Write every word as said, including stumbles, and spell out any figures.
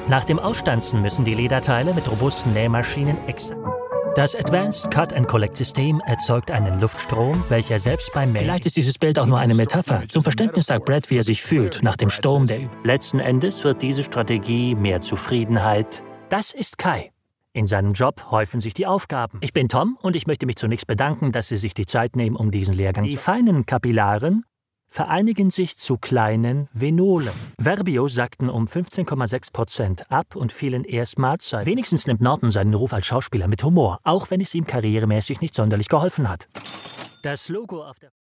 Nach dem Ausstanzen müssen die Lederteile mit robusten Nähmaschinen exakt. Das Advanced Cut and Collect System erzeugt einen Luftstrom, welcher selbst beim Melken... Vielleicht ist dieses Bild auch nur eine Metapher. Zum Verständnis sagt Brad, wie er sich fühlt nach dem Sturm der... Letzten Endes wird diese Strategie mehr Zufriedenheit. Das ist Kai. In seinem Job häufen sich die Aufgaben. Ich bin Tom und ich möchte mich zunächst bedanken, dass Sie sich die Zeit nehmen, um diesen Lehrgang zu... Die feinen Kapillaren vereinigen sich zu kleinen Venolen. Verbio sackten um fünfzehn Komma sechs Prozent ab und fielen erstmals seit... Wenigstens nimmt Norton seinen Ruf als Schauspieler mit Humor, auch wenn es ihm karrieremäßig nicht sonderlich geholfen hat. Das Logo auf der...